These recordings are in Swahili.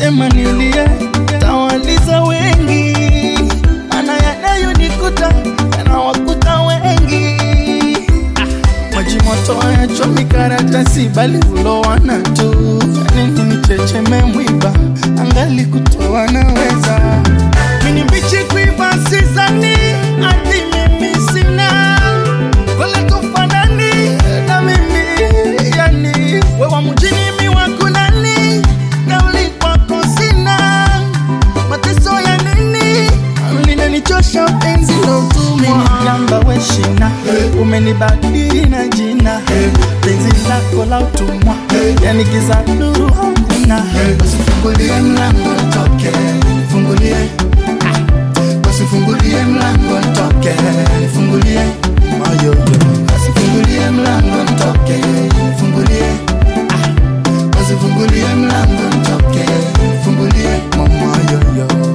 sema nilie, tawaliza wengi, maana yanayonikuta yanawakuta wengi. Maji moto hayachomi karatasi bali hulowana tu. Nini nichecheme mwiba angali kutoa naweza. Mini mbichi kuiva sizani ati mimi sina wala tofanani na mimi. Yani wewa mjini miwa kunani kauli kwako sina. Mateso ya nini lina nichosha penzi lotumwa. Mini gamba weshina umenibadili na jina. Penzi lako la utumwa yani giza nuru hakuna. Basi fungulie mlango toke, fungulie. Basi fungulie mlango toke, fungulie. Moyo basi fungulie mlango toke, fungulie. Basi fungulie mlango toke, fungulie. Moyo yo.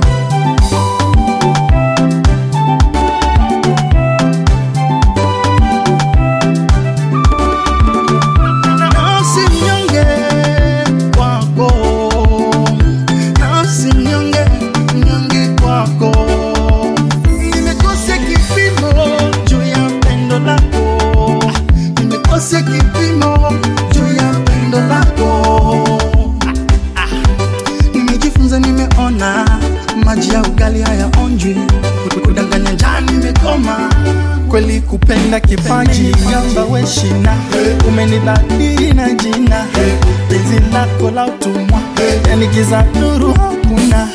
Nimejifunza, nimeona maji ya ugali hayaonjwi. Kudanganya njaa nimekoma, kweli kupenda kipaji. Gamba weshina umenibadili na jina. Penzi lako la utumwa yani giza nuru hakuna.